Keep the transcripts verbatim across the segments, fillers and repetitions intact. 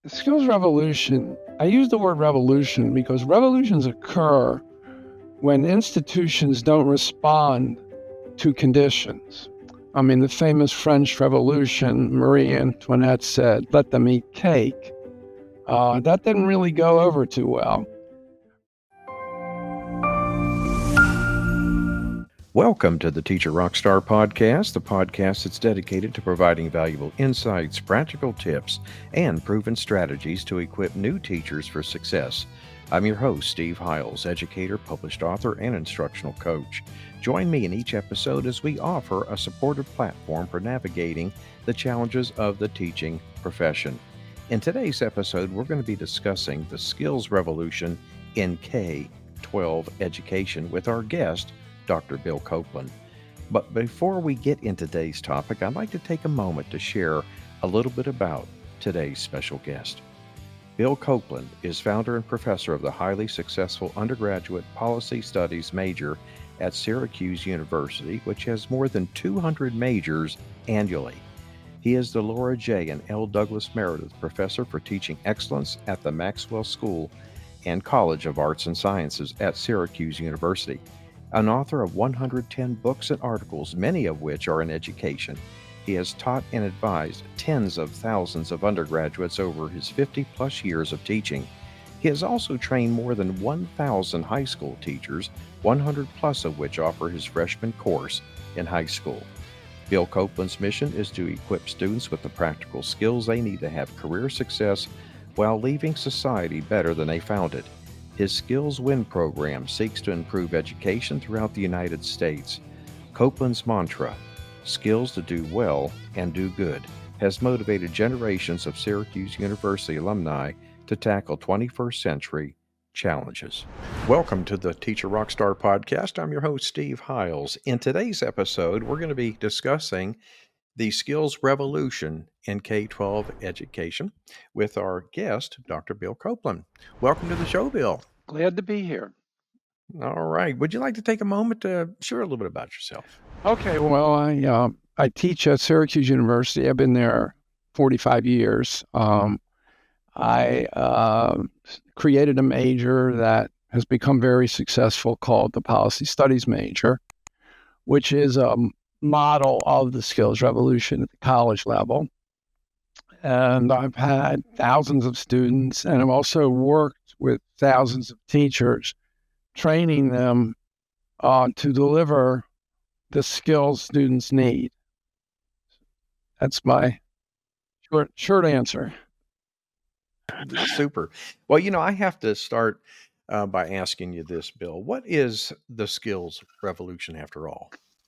The skills revolution, I use the word revolution because revolutions occur when institutions don't respond to conditions. I mean, the famous French Revolution, Marie Antoinette said, let them eat cake. Uh, that didn't really go over too well. Welcome to the Teacher Rockstar Podcast, the podcast that's dedicated to providing valuable insights, practical tips, and proven strategies to equip new teachers for success. I'm your host, Steve Hiles, educator, published author, and instructional coach. Join me in each episode as we offer a supportive platform for navigating the challenges of the teaching profession. In today's episode, we're going to be discussing the skills revolution in K twelve education with our guest, Doctor Bill Copeland. But before we get into today's topic, I'd like to take a moment to share a little bit about today's special guest. Bill Copeland is founder and professor of the highly successful undergraduate policy studies major at Syracuse University, which has more than two hundred majors annually. He is the Laura J. and L. Douglas Meredith Professor for Teaching Excellence at the Maxwell School and College of Arts and Sciences at Syracuse University. An author of one hundred ten books and articles, many of which are in education. He has taught and advised tens of thousands of undergraduates over his fifty plus years of teaching. He has also trained more than one thousand high school teachers, one hundred plus of which offer his freshman course in high school. Bill Copeland's mission is to equip students with the practical skills they need to have career success while leaving society better than they found it. His Skills Win program seeks to improve education throughout the United States. Copeland's mantra, skills to do well and do good, has motivated generations of Syracuse University alumni to tackle twenty-first century challenges. Welcome to the Teacher Rockstar Podcast. I'm your host, Steve Hiles. In today's episode, we're going to be discussing the skills revolution in K twelve education with our guest, Doctor Bill Copeland. Welcome to the show, Bill. Glad to be here. All right. Would you like to take a moment to share a little bit about yourself? Okay, well, I uh, I teach at Syracuse University. I've been there forty-five years. Um, I uh, created a major that has become very successful called the Policy Studies major, which is a model of the skills revolution at the college level. And I've had thousands of students, and I've also worked with thousands of teachers, training them uh, to deliver the skills students need. That's my short, short answer. Super. Well, you know, I have to start uh, by asking you this, Bill. What is the skills revolution after all?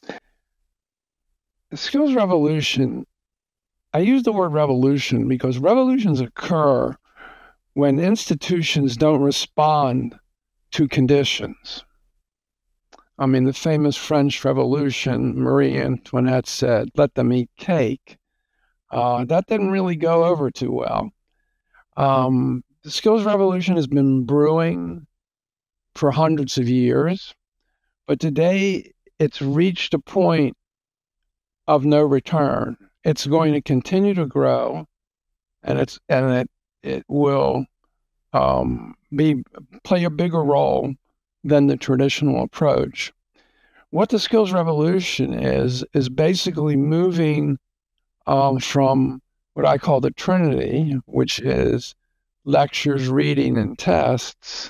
The skills revolution, I use the word revolution because revolutions occur when institutions don't respond to conditions. I mean, the famous French Revolution, Marie Antoinette said, let them eat cake. Uh, that didn't really go over too well. Um, the skills revolution has been brewing for hundreds of years, but today it's reached a point of no return. It's going to continue to grow, and it's and it it will um, be play a bigger role than the traditional approach. What the skills revolution is is basically moving um, from what I call the Trinity, which is lectures, reading, and tests,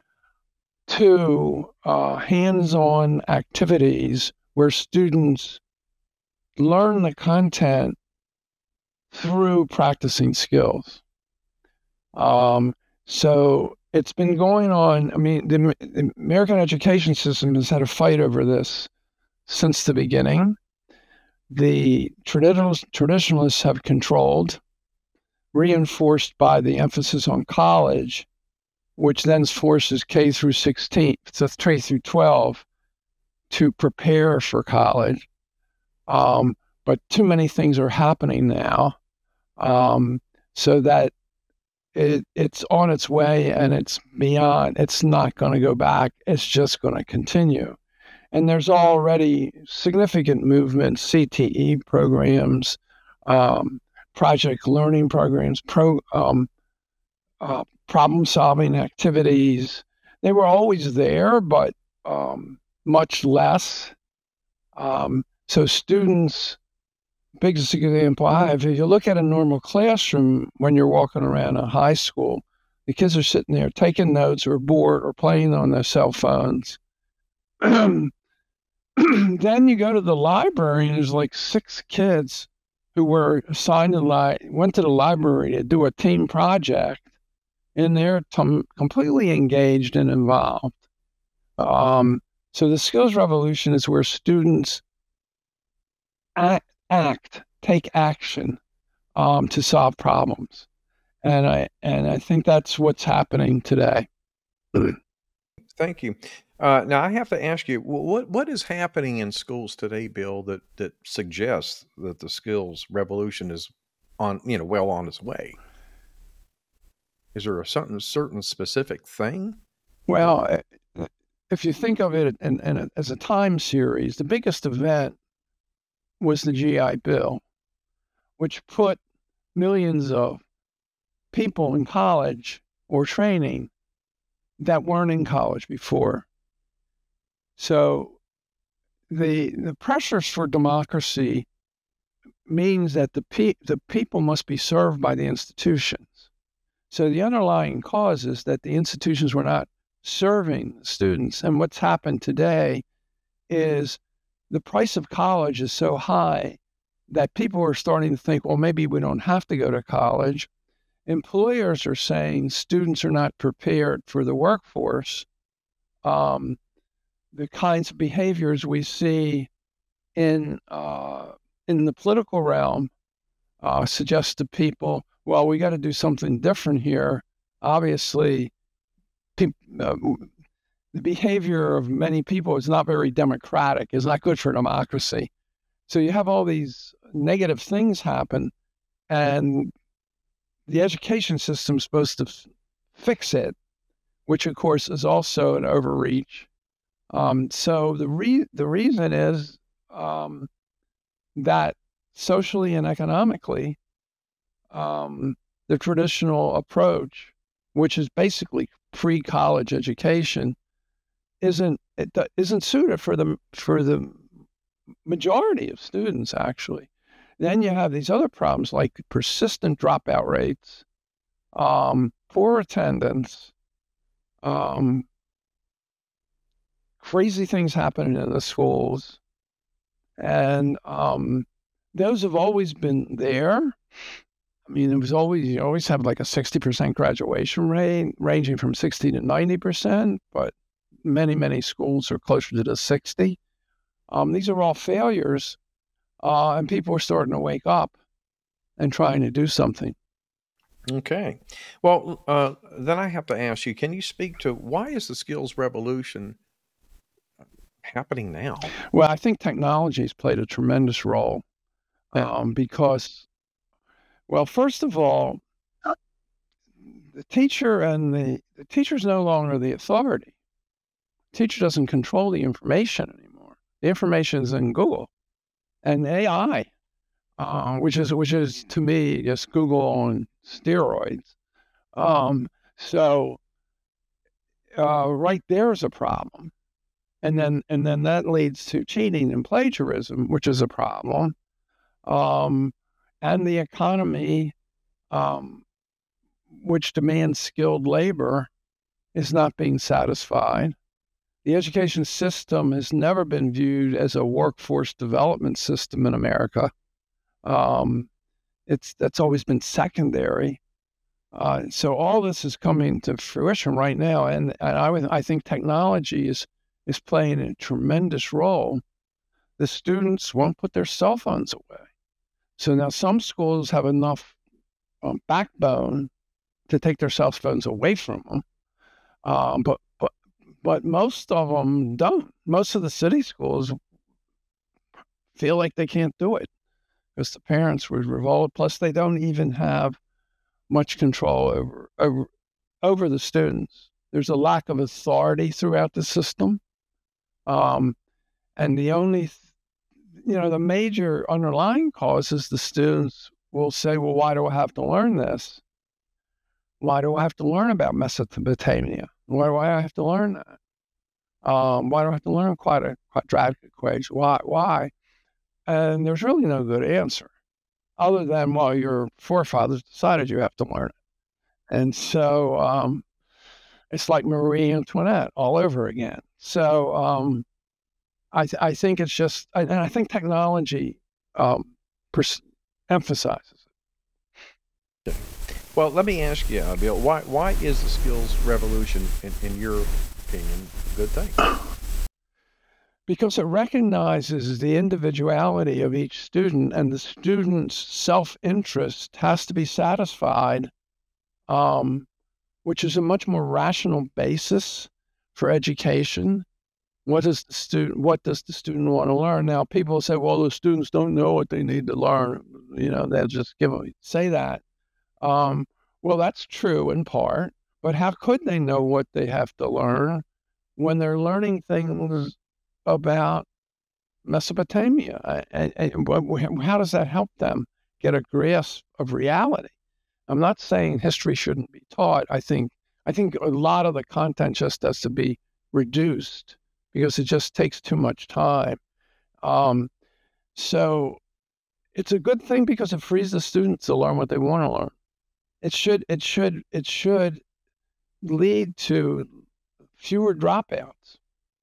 to uh, hands-on activities where students learn the content through practicing skills. Um, so it's been going on. I mean, the, the American education system has had a fight over this since the beginning. The traditionalists, traditionalists have controlled, reinforced by the emphasis on college, which then forces K through sixteen, so K through twelve, to prepare for college. Um, but too many things are happening now, um, so that it, it's on its way and it's beyond. It's not going to go back. It's just going to continue. And there's already significant movement, C T E programs, um, project learning programs, pro, um, uh, problem-solving activities. They were always there, but um, much less. Um, so students, biggest example I have, if you look at a normal classroom when you're walking around a high school, the kids are sitting there taking notes or bored or playing on their cell phones. Then you go to the library and there's like six kids who were assigned to li- went to the library to do a team project, and they're t- completely engaged and involved. Um, so the skills revolution is where students act, act take action um, to solve problems, and I and I think that's what's happening today. Thank you. Uh, now I have to ask you, wh- what what is happening in schools today, Bill, that that suggests that the skills revolution is on, you know, well on its way? Is there a certain certain specific thing? Well, eh, if you think of it in, in a, as a time series, the biggest event was the G I Bill, which put millions of people in college or training that weren't in college before. So the the pressures for democracy means that the pe- the people must be served by the institutions. So the underlying cause is that the institutions were not serving students. And what's happened today is the price of college is so high that people are starting to think, well, maybe we don't have to go to college. Employers are saying students are not prepared for the workforce. Um, the kinds of behaviors we see in uh, in the political realm uh, suggest to people, well, we got to do something different here. Obviously, pe- uh, the behavior of many people is not very democratic. It's not good for democracy. So you have all these negative things happen, and the education system is supposed to f- fix it, which of course is also an overreach. Um, so the re- the reason is um, that socially and economically, um, the traditional approach, which is basically pre-college education, isn't it isn't suited for the for the majority of students actually. Then you have these other problems like persistent dropout rates, um, poor attendance, um, crazy things happening in the schools, and um, those have always been there. I mean, it was always, you always have like a sixty percent graduation rate, ranging from sixty to ninety percent, but many, many schools are closer to the sixty. Um, these are all failures, uh, and people are starting to wake up and trying to do something. Okay. Well, uh, then I have to ask you, can you speak to why is the skills revolution happening now? Well, I think technology has played a tremendous role Yeah. um, because, well, first of all, the teacher and the, the teacher's no longer the authority. The teacher doesn't control the information anymore. The information is in Google and A I, uh, which is which is to me just Google on steroids. Um, so uh, right there is a problem, and then and then that leads to cheating and plagiarism, which is a problem. Um, and the economy, um, which demands skilled labor, is not being satisfied. The education system has never been viewed as a workforce development system in America. Um, it's that's always been secondary. Uh, so all this is coming to fruition right now, and, and I would, I think technology is is playing a tremendous role. The students won't put their cell phones away. So now some schools have enough um, backbone to take their cell phones away from them, um, but but but most of them don't. Most of the city schools feel like they can't do it because the parents would revolt. Plus, they don't even have much control over over over the students. There's a lack of authority throughout the system, um, and the only, you know, the major underlying cause is the students will say, "Well, why do I have to learn this?" Why do I have to learn about Mesopotamia? Why do I have to learn that? Um, why do I have to learn quite a quadratic equation? Why? Why? And there's really no good answer other than, well, your forefathers decided you have to learn it. And so um, it's like Marie Antoinette all over again. So um, I, th- I think it's just, and I think technology um, pers- emphasizes it. Well, let me ask you, uh, Bill, why why is the skills revolution, in, in your opinion, a good thing? Because it recognizes the individuality of each student, and the student's self-interest has to be satisfied, um, which is a much more rational basis for education. What does the student what does the student want to learn? Now, people say, well, the students don't know what they need to learn. You know, they'll just give them, say that. Um, well, that's true in part, but how could they know what they have to learn when they're learning things about Mesopotamia? And, and how does that help them get a grasp of reality? I'm not saying history shouldn't be taught. I think I think a lot of the content just has to be reduced because it just takes too much time. Um, so it's a good thing because it frees the students to learn what they want to learn. It should it should it should lead to fewer dropouts.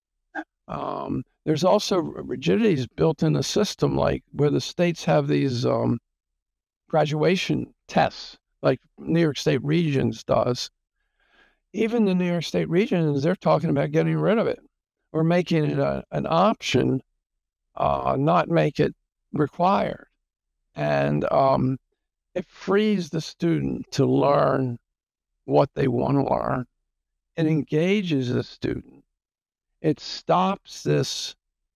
Um, there's also rigidities built in the system, like where the states have these um, graduation tests, like New York State Regions does. Even the New York State Regions, they're talking about getting rid of it or making it a, an option, uh, not make it required. And um, it frees the student to learn what they want to learn. It engages the student. It stops this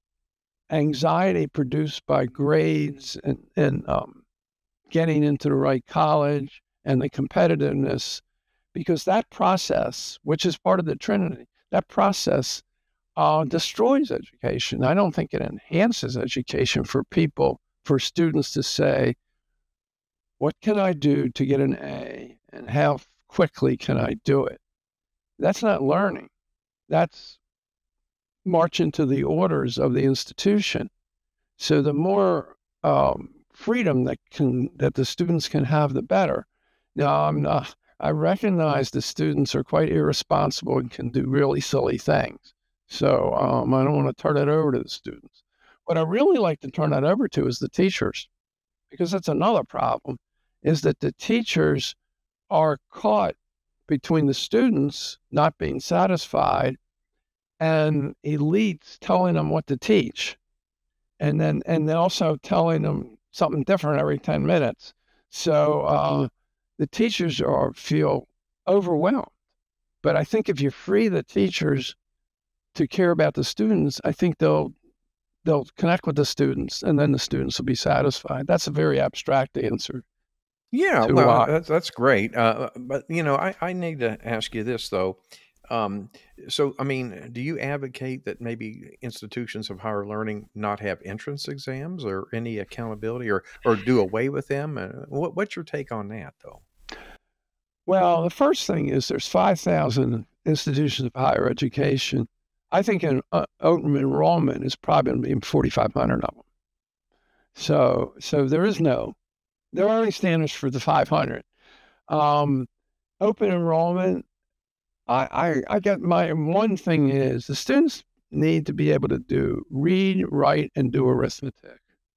anxiety produced by grades and, and um, getting into the right college and the competitiveness, because that process, which is part of the Trinity, that process uh, destroys education. I don't think it enhances education for people, for students to say, what can I do to get an A and how quickly can I do it? That's not learning. That's march into the orders of the institution. So the more um, freedom that can that the students can have, the better. Now, I'm not, I recognize the students are quite irresponsible and can do really silly things. So um, I don't want to turn it over to the students. What I really like to turn that over to is the teachers, because that's another problem, is that the teachers are caught between the students not being satisfied and elites telling them what to teach, and then and then also telling them something different every ten minutes. So uh, the teachers are feel overwhelmed. But I think if you free the teachers to care about the students, I think they'll they'll connect with the students, and then the students will be satisfied. That's a very abstract answer. Yeah, To well, uh, that's that's great. Uh, but you know, I, I need to ask you this though. Um, so, I mean, do you advocate that maybe institutions of higher learning not have entrance exams or any accountability, or or do away with them? Uh, what what's your take on that, though? well, the first thing is there's five thousand institutions of higher education. I think in uh, open enrollment is probably going to be forty-five hundred of them. So so there is no, there are only standards for the five hundred. Um, open enrollment, I, I, I get my one thing is the students need to be able to do read, write, and do arithmetic.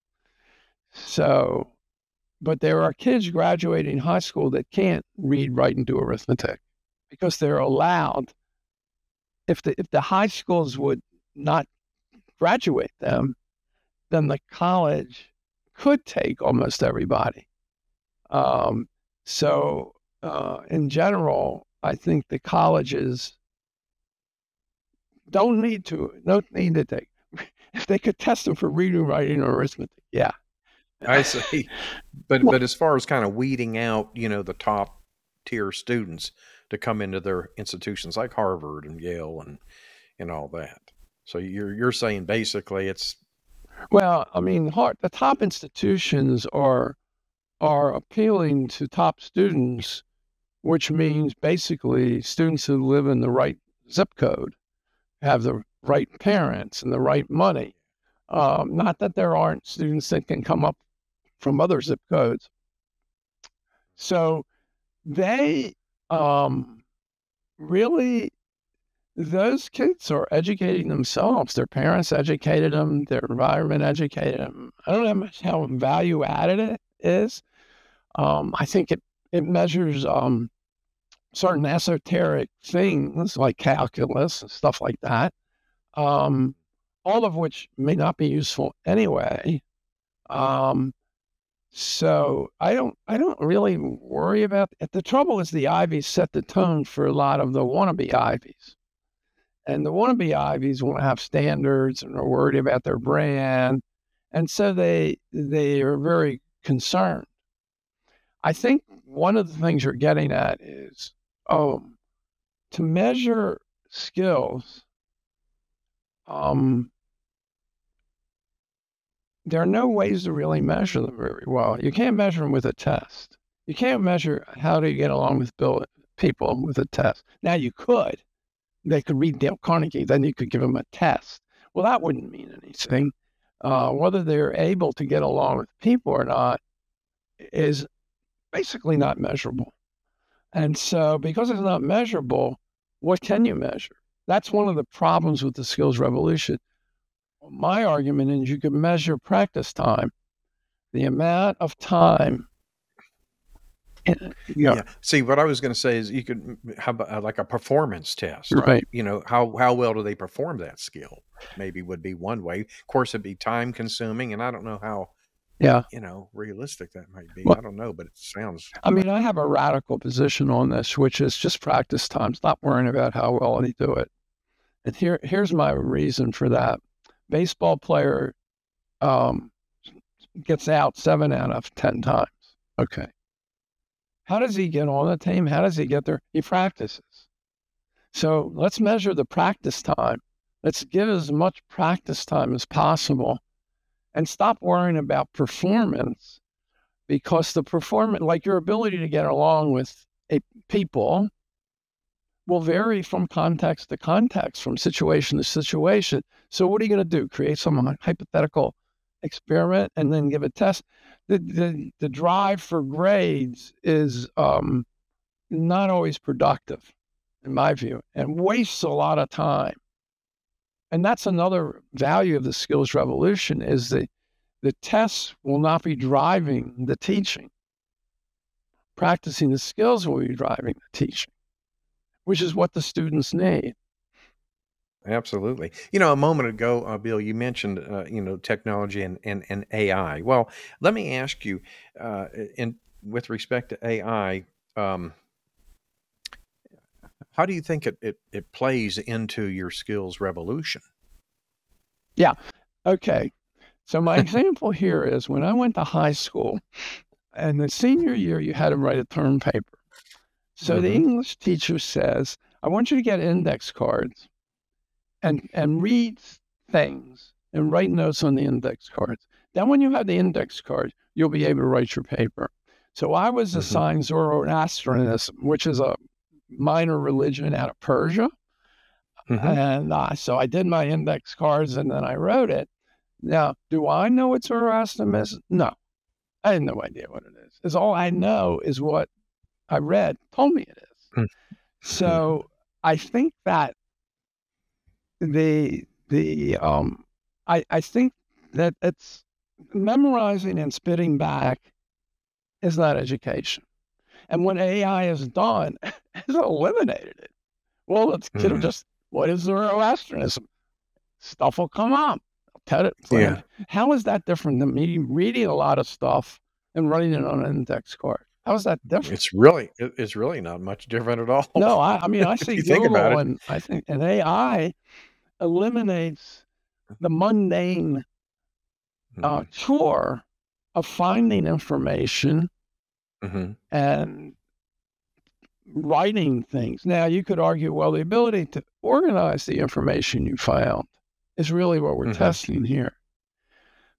So, but there are kids graduating high school that can't read, write, and do arithmetic because they're allowed. If the if the high schools would not graduate them, then the college could take almost everybody. Um, so, uh, in general, I think the colleges don't need to, don't need to take. If they could test them for reading, writing, or arithmetic, yeah. I see. But but as far as kind of weeding out, you know, the top tier students to come into their institutions like Harvard and Yale and and all that. So you're you're saying basically it's Well, I mean, hard, the top institutions are are appealing to top students which means basically students who live in the right zip code have the right parents and the right money. Um, not that there aren't students that can come up from other zip codes. So they um, really, those kids are educating themselves. Their parents educated them. Their environment educated them. I don't know how much how value added it is. Um, I think it, it measures um, certain esoteric things like calculus and stuff like that, um, all of which may not be useful anyway. Um, so I don't, I don't really worry about it. The trouble is the Ivies set the tone for a lot of the wannabe Ivies. And the wannabe Ivies want to have standards and are worried about their brand. And so they, they are very concerned. I think one of the things you're getting at is, um, to measure skills, um, there are no ways to really measure them very well. You can't measure them with a test. You can't measure how do you get along with people with a test. Now you could. They could read Dale Carnegie, then you could give them a test. Well, that wouldn't mean anything. Uh, whether they're able to get along with people or not is basically not measurable. And so because it's not measurable, what can you measure? That's one of the problems with the skills revolution. My argument is you can measure practice time, the amount of time. And, you know, yeah. See, what I was going to say is you could have a, like a performance test, right? You know, how, how well do they perform that skill? Maybe would be one way. Of course, it'd be time consuming, and I don't know how, yeah, you know, realistic that might be. Well, I don't know, but it sounds. I mean, I have a radical position on this, which is just practice time. Stop worrying about how well they do it. And here, here's my reason for that. Baseball player um, gets out seven out of ten times. Okay. How does he get on the team? How does he get there? He practices. So let's measure the practice time. Let's give as much practice time as possible and stop worrying about performance, because the performance, like your ability to get along with a people, will vary from context to context, from situation to situation. So what are you going to do? Create some hypothetical experiment and then give a test? The the, the drive for grades is um, not always productive, in my view, and wastes a lot of time. And that's another value of the skills revolution, is that the tests will not be driving the teaching. Practicing the skills will be driving the teaching, which is what the students need. Absolutely. You know, a moment ago, uh, Bill, you mentioned, uh, you know, technology and, and, and A I. Well, let me ask you, uh, in with respect to A I, um, how do you think it, it, it plays into your skills revolution? Yeah. Okay. So my example here is when I went to high school, and the senior year, you had to write a term paper. So mm-hmm. the English teacher says, I want you to get index cards and, and read things and write notes on the index cards. Then when you have the index card, you'll be able to write your paper. So I was mm-hmm. assigned Zoroastrianism, which is a minor religion out of Persia. Mm-hmm. And uh, so I did my index cards and then I wrote it. Now, do I know what Zoroastrianism is? No, I had no idea what it is. Because all I know is what I read told me it is. Mm-hmm. So I think that the the um I I think that it's memorizing and spitting back is not education. And what A I has done is eliminated it. Well, it's mm-hmm. just, what is Zoroastrianism? Stuff will come up. Tell it. Yeah. How is that different than me reading a lot of stuff and writing it on an index card? How is that different? It's really, it's really not much different at all. No, I, I mean, I see Google and I think an A I eliminates the mundane uh, mm-hmm. chore of finding information mm-hmm. and writing things. Now, you could argue, well, the ability to organize the information you found is really what we're mm-hmm. testing here.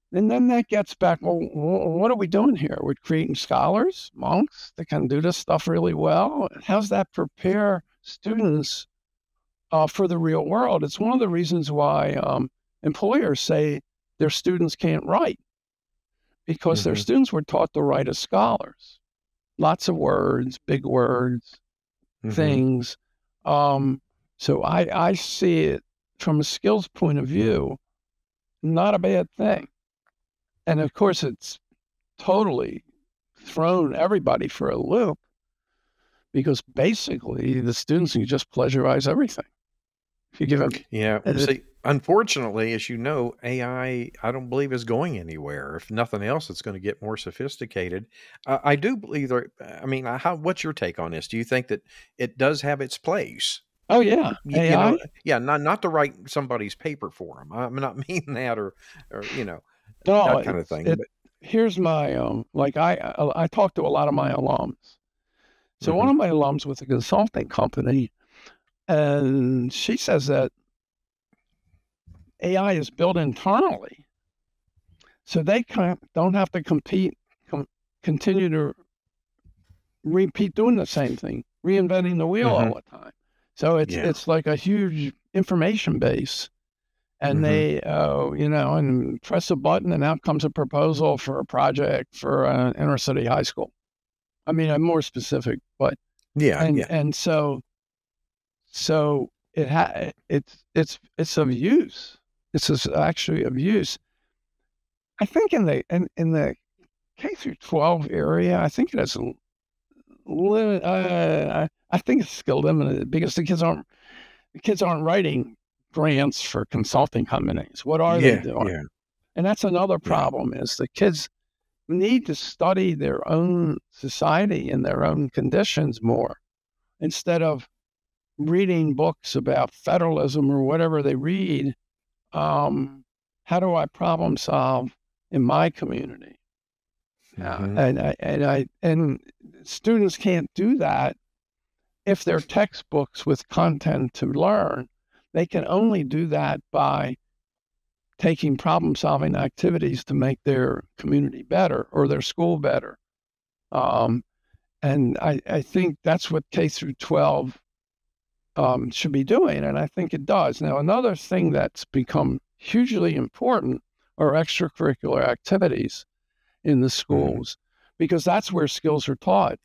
And then that gets back, well, what are we doing here? We're creating scholars, monks that can do this stuff really well. How's that prepare students uh, for the real world? It's one of the reasons why um, employers say their students can't write, because mm-hmm. their students were taught to write as scholars. Lots of words, big words, mm-hmm. things. Um, so I, I see it from a skills point of view, not a bad thing. And of course, it's totally thrown everybody for a loop, because basically the students can just pleasurize everything. If you give them, yeah. Well, see, unfortunately, as you know, A I, I don't believe is going anywhere. If nothing else, it's going to get more sophisticated. Uh, I do believe there. I mean, how? What's your take on this? Do you think that it does have its place? Oh yeah, you, A I. You know, yeah, not not to write somebody's paper for them. I'm not meaning that, or or you know. No, that kind of thing. It, here's my um, like I I talk to a lot of my alums. So mm-hmm. one of my alums with a consulting company, and she says that A I is built internally, so they can't, don't have to compete, com- continue to repeat doing the same thing, reinventing the wheel mm-hmm. all the time. So it's yeah. it's like a huge information base. And mm-hmm. they, uh, you know, and press a button, and out comes a proposal for a project for an inner city high school. I mean, I'm more specific, but yeah, and yeah. and so, so it ha- it's it's it's of use. This is actually of use. I think in the in, in the K through twelve area, I think it has a limit. Uh, I think it's skill limited, because the kids aren't the kids aren't writing grants for consulting companies. What are yeah, they doing? Yeah. And that's another problem yeah. is the kids need to study their own society and their own conditions more, instead of reading books about federalism or whatever they read. Um, how do I problem solve in my community? Mm-hmm. Uh, and I, and I and students can't do that if they're textbooks with content to learn. They can only do that by taking problem-solving activities to make their community better or their school better. Um, and I, I think that's what K through twelve um, should be doing, and I think it does. Now, another thing that's become hugely important are extracurricular activities in the schools, mm-hmm. because that's where skills are taught.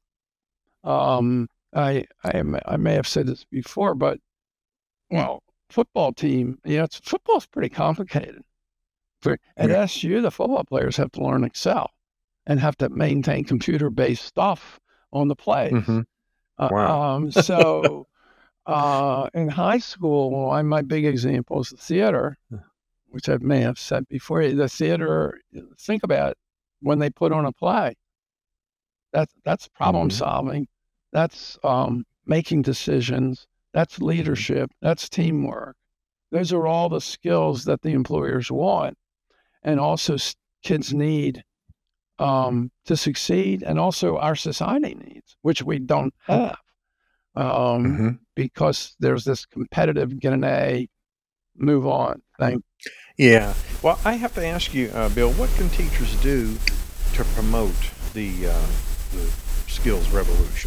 Um, I, I, I may have said this before, but, well, football team, you know, it's, football's pretty complicated. For, at yeah. S U, the football players have to learn Excel and have to maintain computer-based stuff on the plays. Mm-hmm. Wow. Uh, um, so uh, in high school, I, my big example is the theater, which I may have said before. The theater, think about when they put on a play. That, that's problem mm-hmm. solving. That's um, making decisions. That's leadership. That's teamwork. Those are all the skills that the employers want, and also kids need um, to succeed, and also our society needs, which we don't have, um, mm-hmm. because there's this competitive, get an A, move on thing. Yeah. Well, I have to ask you, uh, Bill, what can teachers do to promote the, uh, the skills revolution?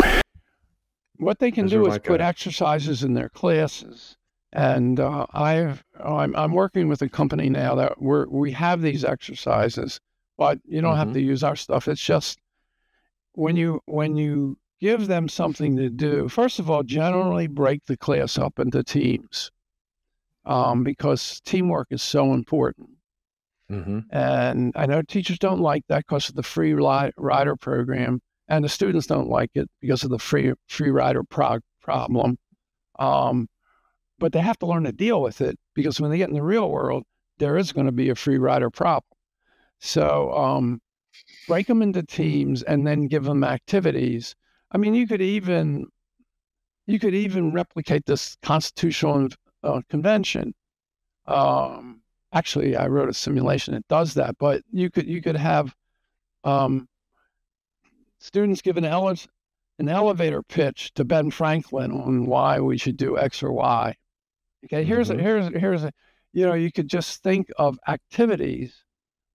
What they can is do is like put a... exercises in their classes. And uh, I've, I'm, I'm working with a company now that we're, we have these exercises, but you don't mm-hmm. have to use our stuff. It's just when you, when you give them something to do, first of all, generally break the class up into teams, um, because teamwork is so important. Mm-hmm. And I know teachers don't like that because of the free li- rider program, and the students don't like it because of the free free rider prog- problem. Um, but they have to learn to deal with it, because when they get in the real world, there is going to be a free rider problem. So um, break them into teams and then give them activities. I mean, you could even you could even replicate this constitutional uh, convention. Um, actually, I wrote a simulation that does that. But you could you could have um, students give an, ele- an elevator pitch to Ben Franklin on why we should do X or Y. Okay, here's mm-hmm. a, here's here's a, you know, you could just think of activities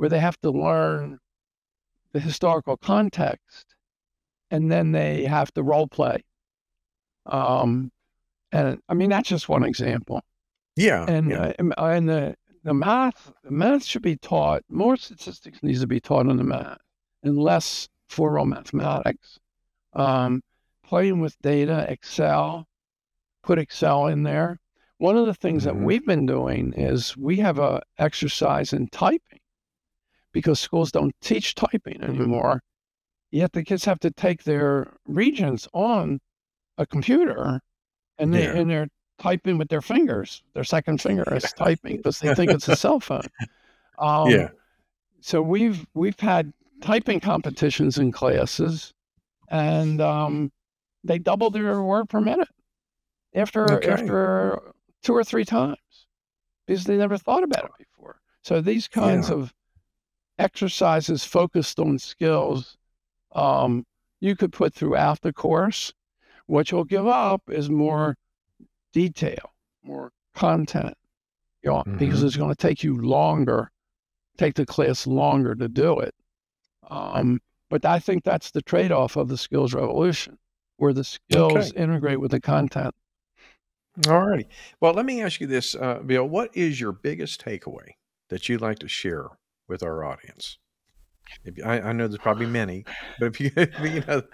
where they have to learn the historical context, and then they have to role play. Um, and I mean, that's just one example. Yeah. And yeah. uh, and the the math the math should be taught. More statistics needs to be taught in the math, and less formal mathematics. Um, playing with data, Excel, put Excel in there. One of the things that Mhm. we've been doing is we have a exercise in typing because schools don't teach typing anymore. Yet the kids have to take their regions on a computer, and they Yeah. and they're typing with their fingers. Their second finger is typing because they think it's a cell phone. Um, Yeah. So we've we've had typing competitions in classes, and um, they double their word per minute after Okay. after two or three times because they never thought about it before. So these kinds Yeah. of exercises focused on skills um, you could put throughout the course. What you'll give up is more detail, more content, you know, because Mhm. it's going to take you longer, take the class longer to do it. Um, but I think that's the trade-off of the skills revolution, where the skills Okay. integrate with the content. All righty. Well, let me ask you this, uh, Bill. What is your biggest takeaway that you'd like to share with our audience? If you, I, I know there's probably many, but if you, if you know,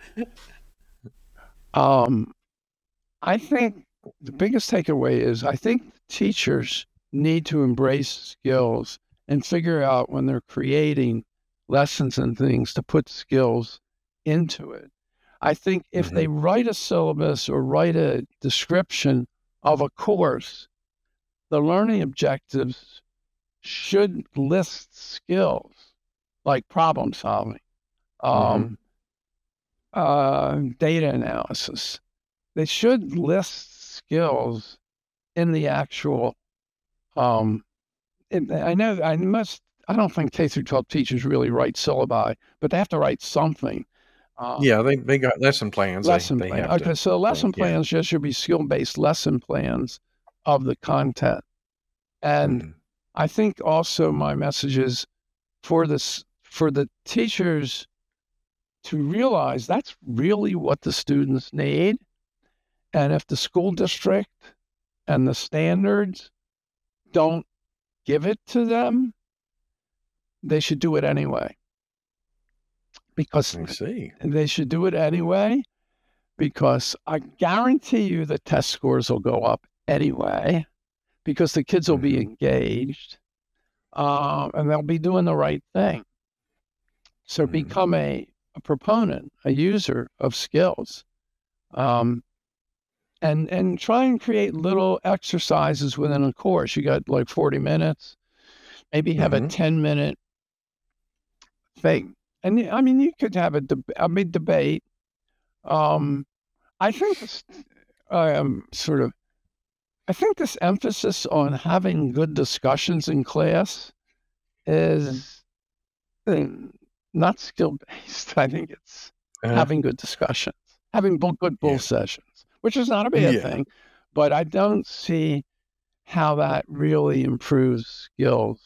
Um, I think the biggest takeaway is I think teachers need to embrace skills and figure out when they're creating lessons and things to put skills into it. I think if they Mhm. write a syllabus or write a description of a course, the learning objectives should list skills like problem solving, Mhm. um, uh, data analysis. They should list skills in the actual. Um, and I know I must. I don't think K through twelve teachers really write syllabi, but they have to write something. Uh, Yeah, they they got lesson plans. They lesson they plan. have to. Okay, so Plan. lesson Yeah. plans just should be skill based lesson plans of the content. And Mhm. I think also my message is for this for the teachers to realize that's really what the students need. And if the school district and the standards don't give it to them, they should do it anyway. Because I see. they should do it anyway, because I guarantee you the test scores will go up anyway, because the kids will be Mhm. engaged um, and they'll be doing the right thing. So Mhm. become a, a proponent, a user of skills. Um, and and try and create little exercises within a course. You got like forty minutes, maybe have a Mhm. ten minute thing. And I mean, you could have a, deb- I mean, debate. Um, I think this, um, sort of, I think this emphasis on having good discussions in class is uh, not skill based. I think it's Uh-huh. having good discussions, having bull, good bull Yeah. sessions, which is not a bad Yeah. thing, but I don't see how that really improves skills.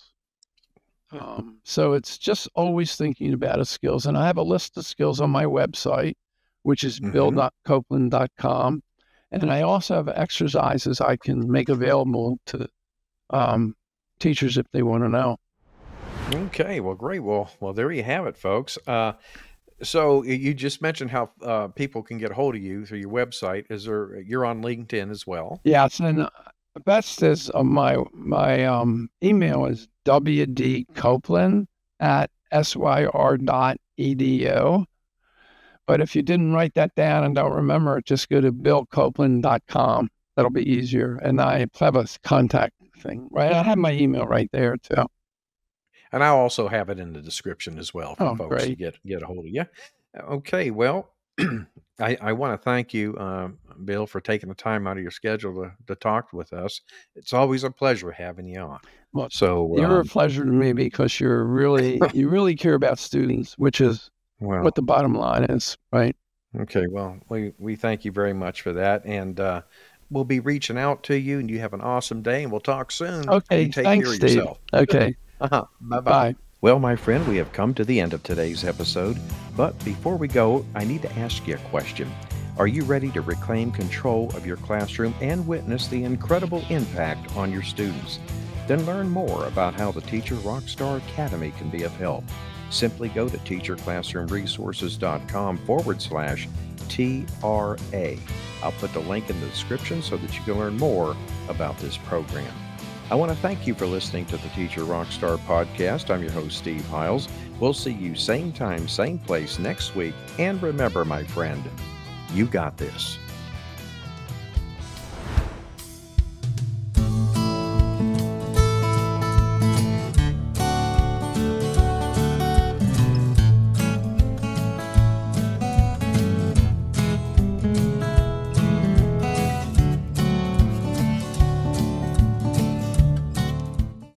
Um, so it's just always thinking about a skills. And I have a list of skills on my website, which is bill Mhm. dot copeland dot com. And I also have exercises I can make available to um, teachers if they want to know. Okay. Well, great. Well, well, there you have it, folks. Uh, so y- you just mentioned how uh, people can get a hold of you through your website. Is there? You're on LinkedIn as well. Yes, and uh, the best is uh, my my um, email is w d copeland at syr dot e d u. But if you didn't write that down and don't remember it, just go to bill copeland dot com. That'll be easier. And I have a contact thing, right? I have my email right there too. And I'll also have it in the description as well for Oh, folks to great. get get a hold of you. Okay, well, I, I want to thank you, um, Bill, for taking the time out of your schedule to, to talk with us. It's always a pleasure having you on. Well, So, you're a um, pleasure to me because you're really, you really care about students, which is what well, the bottom line is, right? okay, well, we, we thank you very much for that. And uh, we'll be reaching out to you, and you have an awesome day, and we'll talk soon. You Okay. take care Thanks, of Steve. yourself. Okay. Uh-huh. Bye bye. Bye. Well, my friend, we have come to the end of today's episode, but before we go, I need to ask you a question. Are you ready to reclaim control of your classroom and witness the incredible impact on your students? Then learn more about how the Teacher Rockstar Academy can be of help. Simply go to teacherclassroomresources.com forward slash TRA. I'll put the link in the description so that you can learn more about this program. I want to thank you for listening to the Teacher Rockstar Podcast. I'm your host, Steve Hiles. We'll see you same time, same place next week. And remember, my friend, you got this.